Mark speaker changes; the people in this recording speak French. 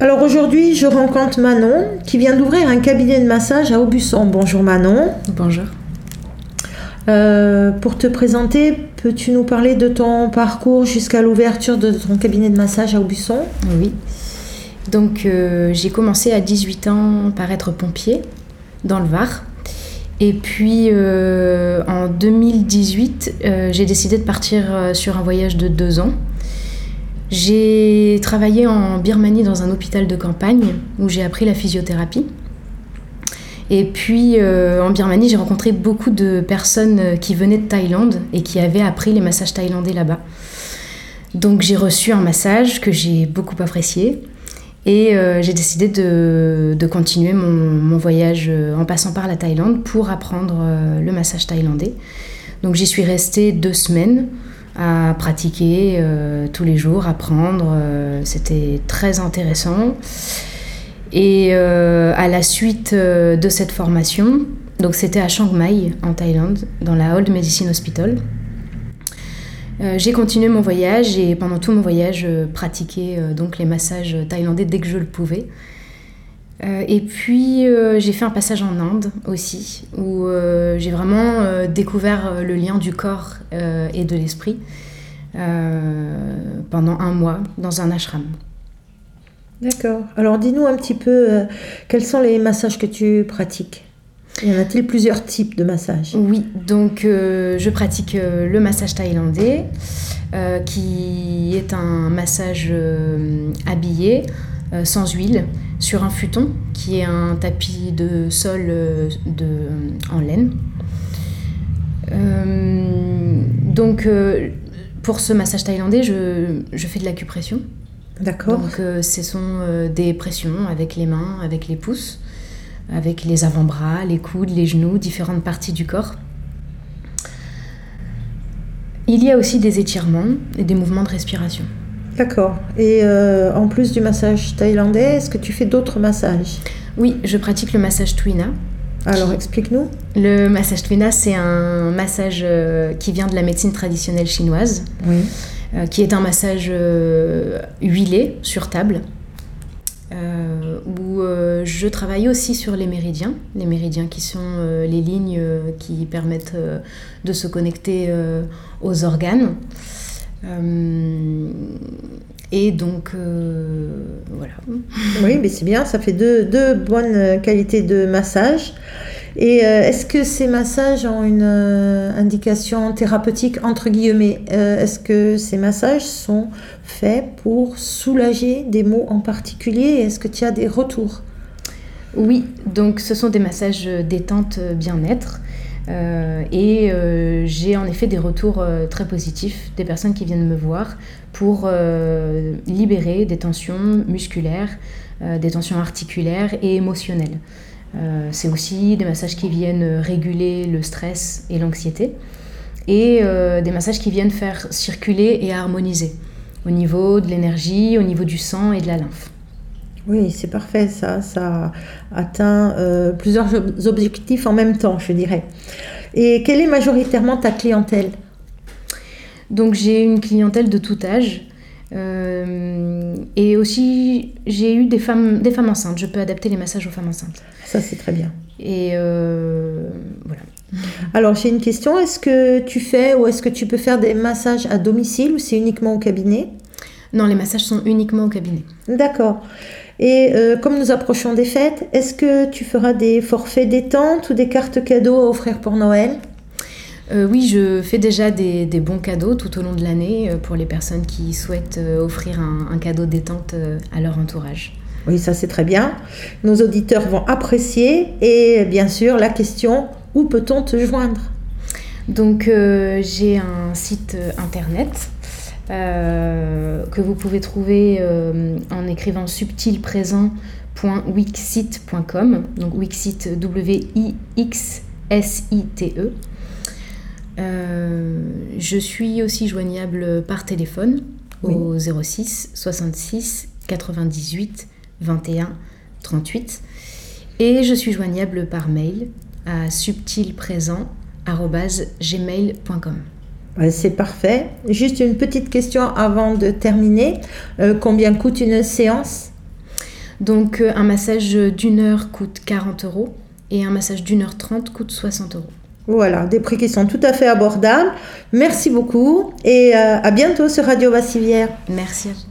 Speaker 1: Alors aujourd'hui, je rencontre Manon qui vient d'ouvrir un cabinet de massage à Aubusson. Bonjour Manon.
Speaker 2: Bonjour.
Speaker 1: Pour te présenter, peux-tu nous parler de ton parcours jusqu'à l'ouverture de ton cabinet de massage à Aubusson ?
Speaker 2: Oui. Donc j'ai commencé à 18 ans par être pompier dans le Var. Et puis en 2018, j'ai décidé de partir sur un voyage de 2 ans. J'ai travaillé en Birmanie dans un hôpital de campagne où j'ai appris la physiothérapie. Et puis en Birmanie, j'ai rencontré beaucoup de personnes qui venaient de Thaïlande et qui avaient appris les massages thaïlandais là-bas. Donc j'ai reçu un massage que j'ai beaucoup apprécié et j'ai décidé de continuer mon voyage en passant par la Thaïlande pour apprendre le massage thaïlandais. Donc j'y suis restée 2 semaines à pratiquer tous les jours, apprendre. C'était très intéressant. Et à la suite de cette formation, donc c'était à Chiang Mai en Thaïlande, dans la Old Medicine Hospital, j'ai continué mon voyage et pendant tout mon voyage, je pratiquais donc les massages thaïlandais dès que je le pouvais. Et puis j'ai fait un passage en Inde aussi, où j'ai vraiment découvert le lien du corps et de l'esprit pendant 1 mois dans un ashram.
Speaker 1: D'accord. Alors dis-nous un petit peu quels sont les massages que tu pratiques ? Y en a-t-il plusieurs types de massages ?
Speaker 2: Oui, donc je pratique le massage thaïlandais, qui est un massage habillé, sans huile, sur un futon, qui est un tapis de sol en laine. Donc pour ce massage thaïlandais, je fais de l'acupression.
Speaker 1: D'accord.
Speaker 2: Donc ce sont des pressions avec les mains, avec les pouces, avec les avant-bras, les coudes, les genoux, différentes parties du corps. Il y a aussi des étirements et des mouvements de respiration.
Speaker 1: D'accord. Et en plus du massage thaïlandais, est-ce que tu fais d'autres massages ?
Speaker 2: Oui, je pratique le massage Tuina.
Speaker 1: Alors explique-nous.
Speaker 2: Le massage Tuina, c'est un massage qui vient de la médecine traditionnelle chinoise.
Speaker 1: Oui.
Speaker 2: Qui est un massage huilé sur table, où je travaille aussi sur les méridiens qui sont les lignes qui permettent de se connecter aux organes. Et donc, voilà.
Speaker 1: Oui, mais c'est bien, ça fait deux bonnes qualités de massage. Et est-ce que ces massages ont une indication thérapeutique, entre guillemets ? Est-ce que ces massages sont faits pour soulager des maux en particulier ? Est-ce que tu as des retours ?
Speaker 2: Oui, donc ce sont des massages détente bien-être. Et j'ai en effet des retours très positifs des personnes qui viennent me voir pour libérer des tensions musculaires, des tensions articulaires et émotionnelles. C'est aussi des massages qui viennent réguler le stress et l'anxiété et des massages qui viennent faire circuler et harmoniser au niveau de l'énergie, au niveau du sang et de la lymphe.
Speaker 1: Oui, c'est parfait, ça atteint plusieurs objectifs en même temps, je dirais. Et quelle est majoritairement ta clientèle ?
Speaker 2: Donc j'ai une clientèle de tout âge. Et aussi, j'ai eu des femmes enceintes. Je peux adapter les massages aux femmes enceintes.
Speaker 1: Ça, c'est très bien.
Speaker 2: Et voilà.
Speaker 1: Alors, j'ai une question. Est-ce que tu fais ou est-ce que tu peux faire des massages à domicile ou c'est uniquement au cabinet ?
Speaker 2: Non, les massages sont uniquement au cabinet.
Speaker 1: D'accord. Et comme nous approchons des fêtes, est-ce que tu feras des forfaits détente ou des cartes cadeaux à offrir pour Noël ?
Speaker 2: Oui, je fais déjà des bons cadeaux tout au long de l'année pour les personnes qui souhaitent offrir un cadeau détente à leur entourage.
Speaker 1: Oui, ça c'est très bien. Nos auditeurs vont apprécier. Et bien sûr, la question, où peut-on te joindre ?
Speaker 2: Donc, j'ai un site internet que vous pouvez trouver en écrivant subtilpresent.wixsite.com. Donc, Wixsite, W-I-X-S-I-T-E. Je suis aussi joignable par téléphone au 06 66 98 21 38 et je suis joignable par mail à subtilpresent@gmail.com.
Speaker 1: C'est parfait. Juste une petite question avant de terminer. Combien coûte une séance ?
Speaker 2: Donc un massage d'une heure coûte 40 € et un massage d'une heure 30 coûte 60 €.
Speaker 1: Voilà, des prix qui sont tout à fait abordables. Merci beaucoup et à bientôt sur Radio Basse-Civière.
Speaker 2: Merci à vous.